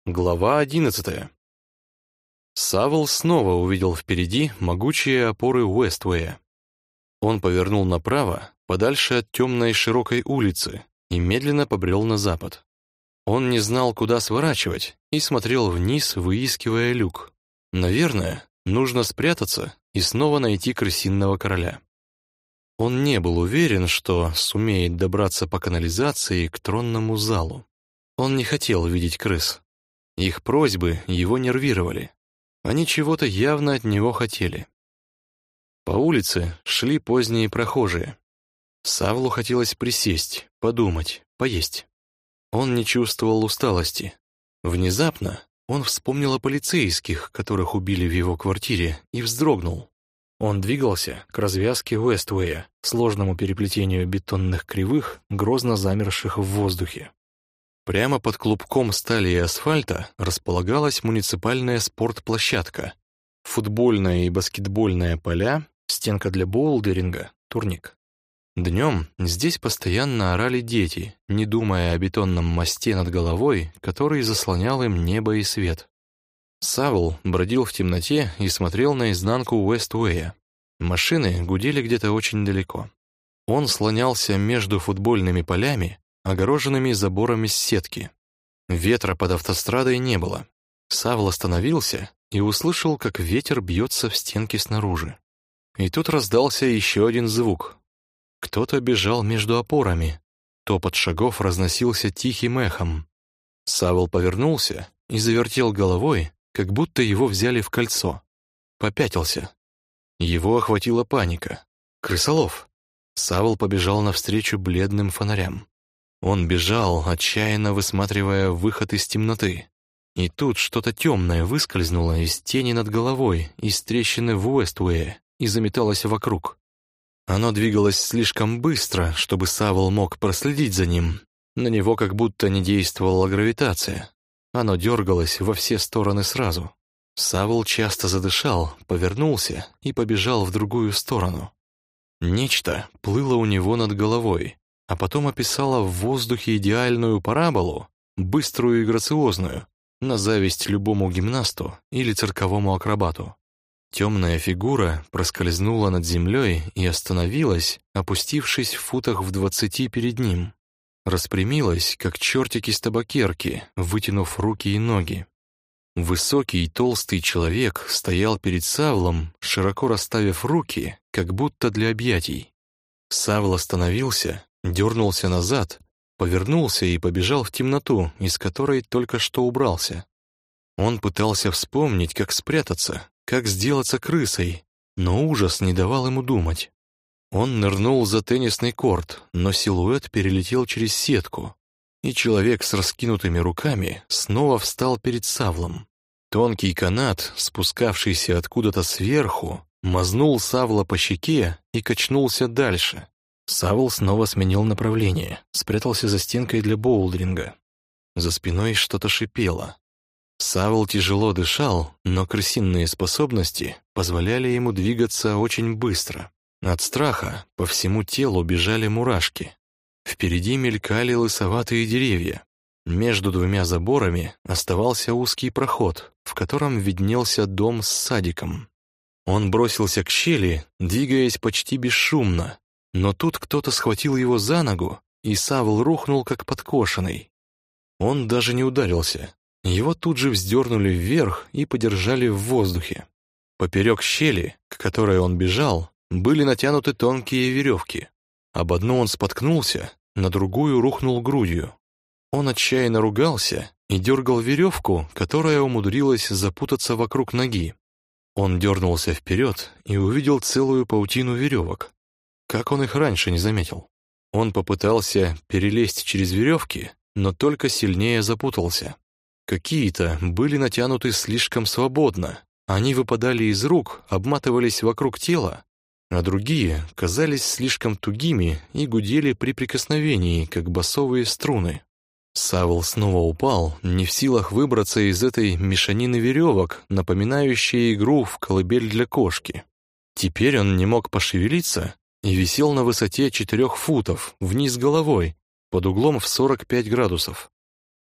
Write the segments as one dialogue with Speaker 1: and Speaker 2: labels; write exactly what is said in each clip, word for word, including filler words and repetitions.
Speaker 1: Глава одиннадцатая. Савл снова увидел впереди могучие опоры Уэствея. Он повернул направо, подальше от темной широкой улицы, и медленно побрел на запад. Он не знал, куда сворачивать, и смотрел вниз, выискивая люк. Наверное, нужно спрятаться и снова найти крысиного короля. Он не был уверен, что сумеет добраться по канализации к тронному залу. Он не хотел видеть крыс. Их просьбы его нервировали. Они чего-то явно от него хотели. По улице шли поздние прохожие. Савлу хотелось присесть, подумать, поесть. Он не чувствовал усталости. Внезапно он вспомнил о полицейских, которых убили в его квартире, и вздрогнул. Он двигался к развязке Уэствея, сложному переплетению бетонных кривых, грозно замерших в воздухе. Прямо под клубком стали и асфальта располагалась муниципальная спортплощадка, футбольная и баскетбольная поля, стенка для боулдеринга, турник. Днем здесь постоянно орали дети, не думая о бетонном мосте над головой, который заслонял им небо и свет. Савл бродил в темноте и смотрел наизнанку Уэствея. Машины гудели где-то очень далеко. Он слонялся между футбольными полями, огороженными заборами с сетки. Ветра под автострадой не было. Савл остановился и услышал, как ветер бьется в стенки снаружи. И тут раздался еще один звук. Кто-то бежал между опорами. Топот шагов разносился тихим эхом. Савл повернулся и завертел головой, как будто его взяли в кольцо. Попятился. Его охватила паника. Крысолов! Савл побежал навстречу бледным фонарям. Он бежал, отчаянно высматривая выход из темноты. И тут что-то темное выскользнуло из тени над головой, из трещины в Уэствее, и заметалось вокруг. Оно двигалось слишком быстро, чтобы Савл мог проследить за ним. На него как будто не действовала гравитация. Оно дергалось во все стороны сразу. Савл часто задышал, повернулся и побежал в другую сторону. Нечто плыло у него над головой, а потом описала в воздухе идеальную параболу, быструю и грациозную, на зависть любому гимнасту или цирковому акробату. Темная фигура проскользнула над землей и остановилась, опустившись в футах в двадцати перед ним. Распрямилась, как чертики с табакерки, вытянув руки и ноги. Высокий и толстый человек стоял перед Савлом, широко расставив руки, как будто для объятий. Савл остановился, дернулся назад, повернулся и побежал в темноту, из которой только что убрался. Он пытался вспомнить, как спрятаться, как сделаться крысой, но ужас не давал ему думать. Он нырнул за теннисный корт, но силуэт перелетел через сетку, и человек с раскинутыми руками снова встал перед Савлом. Тонкий канат, спускавшийся откуда-то сверху, мазнул Савла по щеке и качнулся дальше. Савл снова сменил направление, спрятался за стенкой для боулдеринга. За спиной что-то шипело. Савл тяжело дышал, но крысиные способности позволяли ему двигаться очень быстро. От страха по всему телу бежали мурашки. Впереди мелькали лысоватые деревья. Между двумя заборами оставался узкий проход, в котором виднелся дом с садиком. Он бросился к щели, двигаясь почти бесшумно, но тут кто-то схватил его за ногу, и Савл рухнул как подкошенный. Он даже не ударился. Его тут же вздернули вверх и подержали в воздухе. Поперек щели, к которой он бежал, были натянуты тонкие веревки. Об одну он споткнулся, на другую рухнул грудью. Он отчаянно ругался и дергал веревку, которая умудрилась запутаться вокруг ноги. Он дернулся вперед и увидел целую паутину веревок. Как он их раньше не заметил? Он попытался перелезть через веревки, но только сильнее запутался. Какие-то были натянуты слишком свободно. Они выпадали из рук, обматывались вокруг тела, а другие казались слишком тугими и гудели при прикосновении, как басовые струны. Савл снова упал, не в силах выбраться из этой мешанины веревок, напоминающей игру в колыбель для кошки. Теперь он не мог пошевелиться и висел на высоте четырех футов, вниз головой, под углом в сорок пять градусов.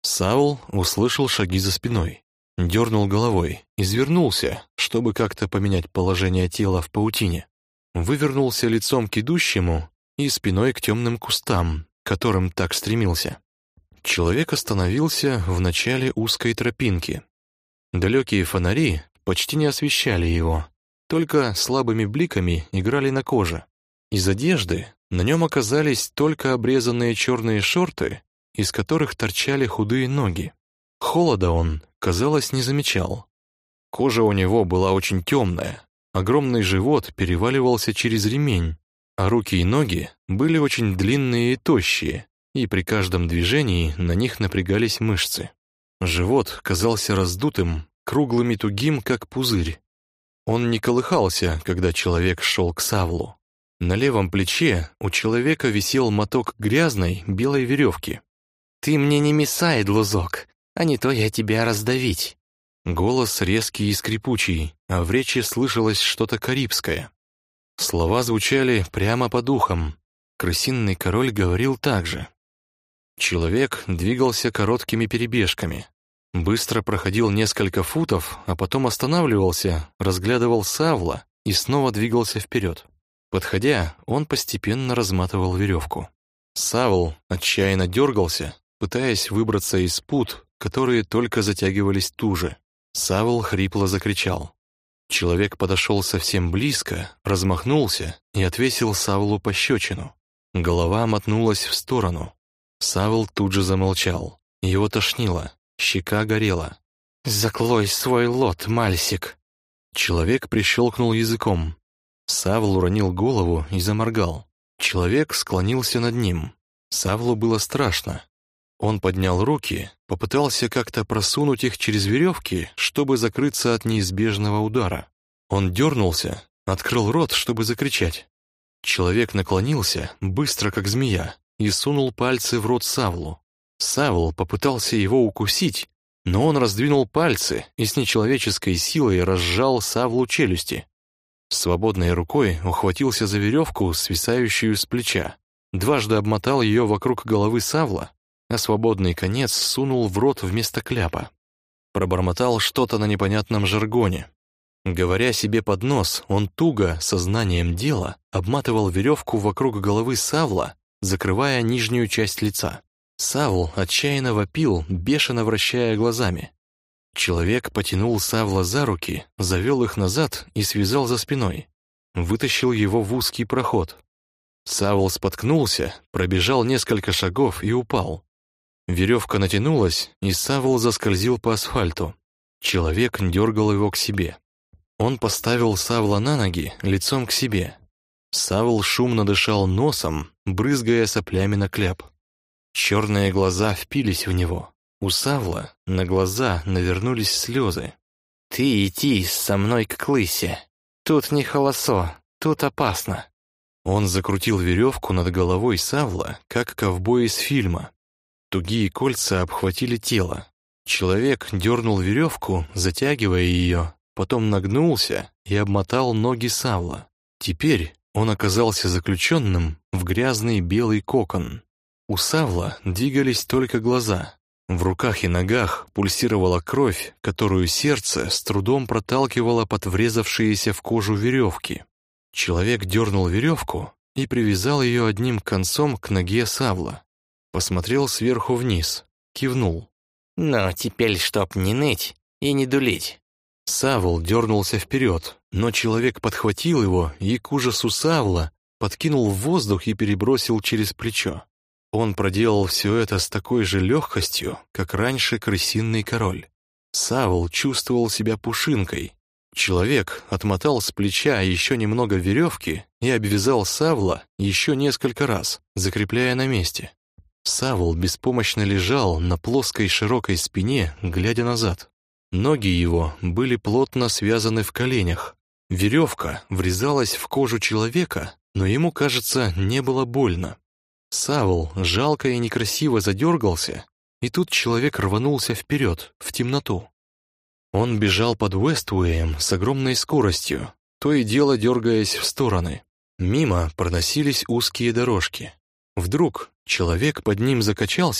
Speaker 1: Саул услышал шаги за спиной, дернул головой, извернулся, чтобы как-то поменять положение тела в паутине, вывернулся лицом к идущему и спиной к темным кустам, к которым так стремился. Человек остановился в начале узкой тропинки. Далекие фонари почти не освещали его, только слабыми бликами играли на коже. Из одежды на нем оказались только обрезанные черные шорты, из которых торчали худые ноги. Холода он, казалось, не замечал. Кожа у него была очень темная, огромный живот переваливался через ремень, а руки и ноги были очень длинные и тощие, и при каждом движении на них напрягались мышцы. Живот казался раздутым, круглым и тугим, как пузырь. Он не колыхался, когда человек шел к Савлу. На левом плече у человека висел моток грязной белой веревки. «Ты мне не мешай, Длузок, а не то я тебя раздавить». Голос резкий и скрипучий, а в речи слышалось что-то карибское. Слова звучали прямо по духам. Крысиный король говорил так же. Человек двигался короткими перебежками. Быстро проходил несколько футов, а потом останавливался, разглядывал Савла и снова двигался вперед. Подходя, он постепенно разматывал веревку. Савл отчаянно дергался, пытаясь выбраться из пут, которые только затягивались туже. Савл хрипло закричал. Человек подошел совсем близко, размахнулся и отвесил Савлу пощечину. Голова мотнулась в сторону. Савл тут же замолчал. Его тошнило, щека горела. «Заклой свой лот, Мальсик!» Человек прищелкнул языком. Савл уронил голову и заморгал. Человек склонился над ним. Савлу было страшно. Он поднял руки, попытался как-то просунуть их через веревки, чтобы закрыться от неизбежного удара. Он дернулся, открыл рот, чтобы закричать. Человек наклонился, быстро как змея, и сунул пальцы в рот Савлу. Савл попытался его укусить, но он раздвинул пальцы и с нечеловеческой силой разжал Савлу челюсти. Свободной рукой ухватился за веревку, свисающую с плеча, дважды обмотал ее вокруг головы Савла, а свободный конец сунул в рот вместо кляпа. Пробормотал что-то на непонятном жаргоне. Говоря себе под нос, он туго, сознанием дела, обматывал веревку вокруг головы Савла, закрывая нижнюю часть лица. Савл отчаянно вопил, бешено вращая глазами. Человек потянул Савла за руки, завел их назад и связал за спиной. Вытащил его в узкий проход. Савл споткнулся, пробежал несколько шагов и упал. Веревка натянулась, и Савл заскользил по асфальту. Человек дергал его к себе. Он поставил Савла на ноги, лицом к себе. Савл шумно дышал носом, брызгая соплями на кляп. Черные глаза впились в него. У Савла на глаза навернулись слезы. «Ты иди со мной к клысе. Тут не холосо, тут опасно». Он закрутил веревку над головой Савла, как ковбой из фильма. Тугие кольца обхватили тело. Человек дернул веревку, затягивая ее, потом нагнулся и обмотал ноги Савла. Теперь он оказался заключенным в грязный белый кокон. У Савла двигались только глаза. В руках и ногах пульсировала кровь, которую сердце с трудом проталкивало под врезавшиеся в кожу веревки. Человек дернул веревку и привязал ее одним концом к ноге Савла. Посмотрел сверху вниз, кивнул. «Ну, теперь чтоб не ныть и не дулить». Савл дернулся вперед, но человек подхватил его и, к ужасу Савла, подкинул в воздух и перебросил через плечо. Он проделал все это с такой же легкостью, как раньше крысиный король. Савл чувствовал себя пушинкой. Человек отмотал с плеча еще немного веревки и обвязал Савла еще несколько раз, закрепляя на месте. Савл беспомощно лежал на плоской широкой спине, глядя назад. Ноги его были плотно связаны в коленях. Веревка врезалась в кожу человека, но ему, кажется, не было больно. Савл жалко и некрасиво задергался, и тут человек рванулся вперед, в темноту. Он бежал под Уэствуэем с огромной скоростью, то и дело дергаясь в стороны. Мимо проносились узкие дорожки. Вдруг человек под ним закачался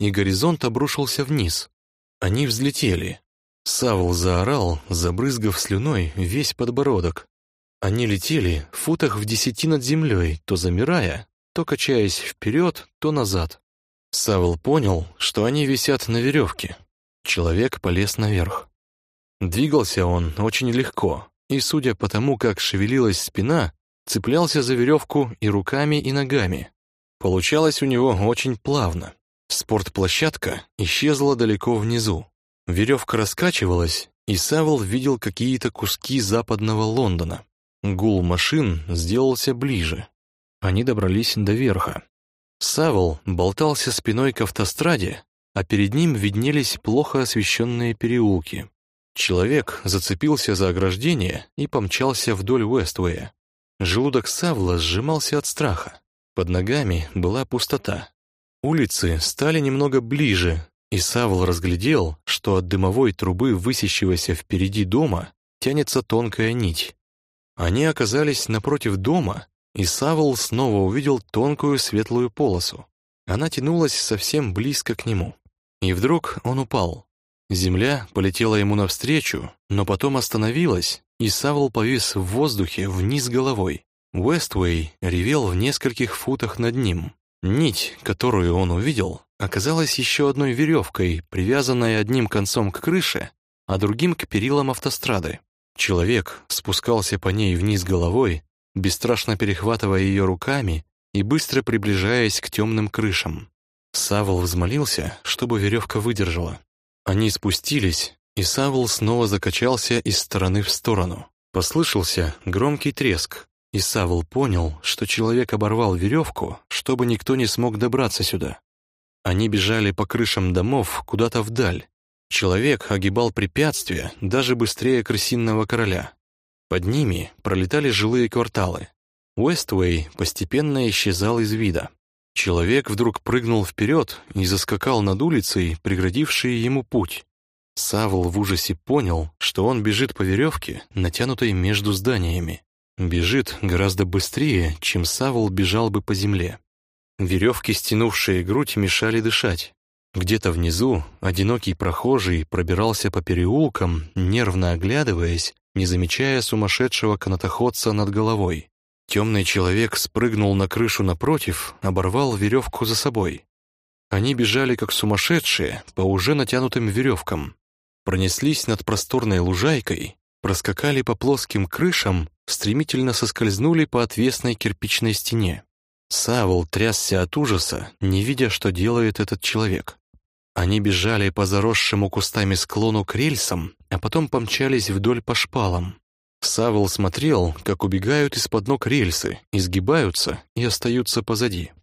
Speaker 1: и горизонт обрушился вниз. Они взлетели. Савл заорал, забрызгав слюной весь подбородок. Они летели в футах в десяти над землей, то замирая, то качаясь вперед, то назад. Савл понял, что они висят на веревке. Человек полез наверх. Двигался он очень легко, и, судя по тому, как шевелилась спина, цеплялся за веревку и руками, и ногами. Получалось у него очень плавно. Спортплощадка исчезла далеко внизу. Веревка раскачивалась, и Савл видел какие-то куски западного Лондона. Гул машин сделался ближе. Они добрались до верха. Савл болтался спиной к автостраде, а перед ним виднелись плохо освещенные переулки. Человек зацепился за ограждение и помчался вдоль Уэствея. Желудок Савла сжимался от страха. Под ногами была пустота. Улицы стали немного ближе, и Савл разглядел, что от дымовой трубы, высящегося впереди дома, тянется тонкая нить. Они оказались напротив дома, и Савл снова увидел тонкую светлую полосу. Она тянулась совсем близко к нему. И вдруг он упал. Земля полетела ему навстречу, но потом остановилась, и Савл повис в воздухе вниз головой. Уэствей ревел в нескольких футах над ним. Нить, которую он увидел, оказалась еще одной веревкой, привязанной одним концом к крыше, а другим к перилам автострады. Человек спускался по ней вниз головой, бесстрашно перехватывая ее руками и быстро приближаясь к темным крышам. Савл взмолился, чтобы веревка выдержала. Они спустились, и Савл снова закачался из стороны в сторону. Послышался громкий треск, и Савл понял, что человек оборвал веревку, чтобы никто не смог добраться сюда. Они бежали по крышам домов куда-то вдаль. Человек огибал препятствия даже быстрее крысиного короля. Под ними пролетали жилые кварталы. Уэствей постепенно исчезал из вида. Человек вдруг прыгнул вперед и заскакал над улицей, преградившей ему путь. Савл в ужасе понял, что он бежит по веревке, натянутой между зданиями. Бежит гораздо быстрее, чем Савл бежал бы по земле. Веревки, стянувшие грудь, мешали дышать. Где-то внизу одинокий прохожий пробирался по переулкам, нервно оглядываясь, не замечая сумасшедшего канатоходца над головой. Темный человек спрыгнул на крышу напротив, оборвал веревку за собой. Они бежали как сумасшедшие по уже натянутым веревкам. Пронеслись над просторной лужайкой, проскакали по плоским крышам, стремительно соскользнули по отвесной кирпичной стене. Савл трясся от ужаса, не видя, что делает этот человек. Они бежали по заросшему кустами склону к рельсам, а потом помчались вдоль по шпалам. Савл смотрел, как убегают из-под ног рельсы, изгибаются и остаются позади.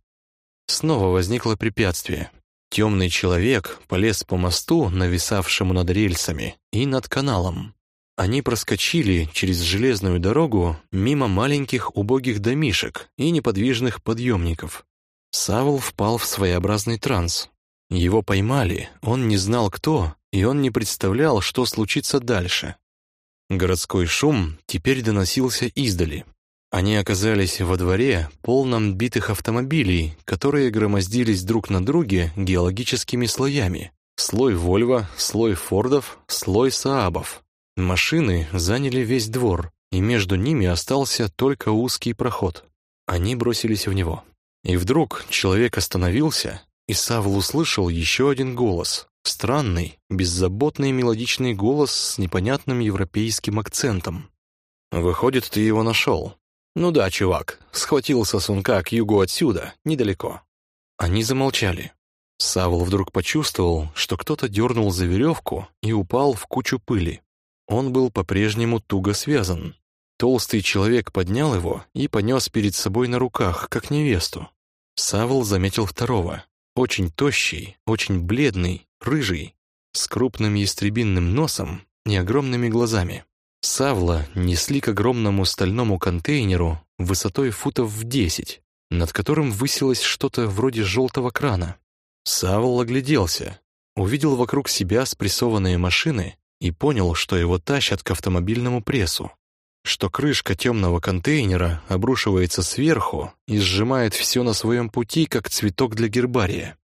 Speaker 1: Снова возникло препятствие. Темный человек полез по мосту, нависавшему над рельсами, и над каналом. Они проскочили через железную дорогу мимо маленьких убогих домишек и неподвижных подъемников. Савл впал в своеобразный транс. Его поймали, он не знал кто, и он не представлял, что случится дальше. Городской шум теперь доносился издали. Они оказались во дворе, полном битых автомобилей, которые громоздились друг на друге геологическими слоями. Слой Вольво, слой Фордов, слой Саабов. Машины заняли весь двор, и между ними остался только узкий проход. Они бросились в него. И вдруг человек остановился, и Савл услышал еще один голос. Странный, беззаботный мелодичный голос с непонятным европейским акцентом. «Выходит, ты его нашел?» «Ну да, чувак, схватил сосунка к югу отсюда, недалеко». Они замолчали. Савл вдруг почувствовал, что кто-то дернул за веревку и упал в кучу пыли. Он был по-прежнему туго связан. Толстый человек поднял его и понес перед собой на руках, как невесту. Савл заметил второго. Очень тощий, очень бледный, рыжий, с крупным ястребиным носом и огромными глазами. Савла несли к огромному стальному контейнеру высотой футов в десять, над которым высилось что-то вроде желтого крана. Савл огляделся, увидел вокруг себя спрессованные машины и понял, что его тащат к автомобильному прессу, что крышка темного контейнера обрушивается сверху и сжимает все на своем пути, как цветок для гербария.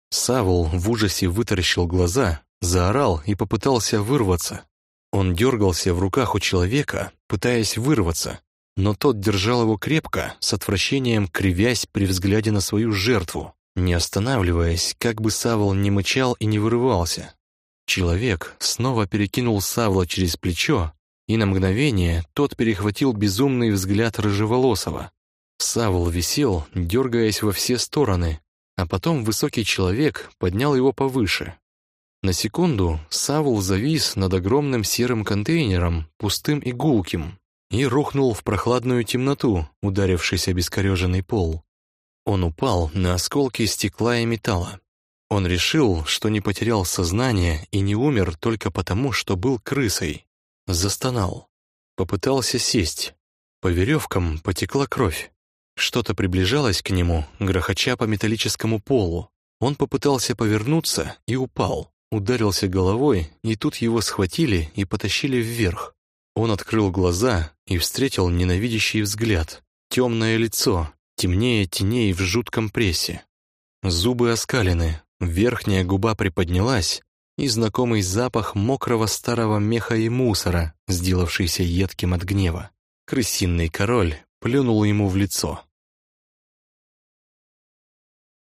Speaker 1: Савл в ужасе вытаращил глаза, заорал и попытался вырваться. Он дергался в руках у человека, пытаясь вырваться, но тот держал его крепко, с отвращением кривясь при взгляде на свою жертву, не останавливаясь, как бы Савл не мычал и не вырывался. Человек снова перекинул Савла через плечо, и на мгновение тот перехватил безумный взгляд рыжеволосого. Савл висел, дергаясь во все стороны, а потом высокий человек поднял его повыше. На секунду Савл завис над огромным серым контейнером, пустым и гулким, и рухнул в прохладную темноту, ударившись о бескореженный пол. Он упал на осколки стекла и металла. Он решил, что не потерял сознание и не умер только потому, что был крысой. Застонал. Попытался сесть. По веревкам потекла кровь. Что-то приближалось к нему, грохоча по металлическому полу. Он попытался повернуться и упал. Ударился головой, и тут его схватили и потащили вверх. Он открыл глаза и встретил ненавидящий взгляд. Темное лицо, темнее теней в жутком прессе. Зубы оскалены, верхняя губа приподнялась, и знакомый запах мокрого старого меха и мусора, сделавшийся едким от гнева. Крысиный король плюнул ему в лицо.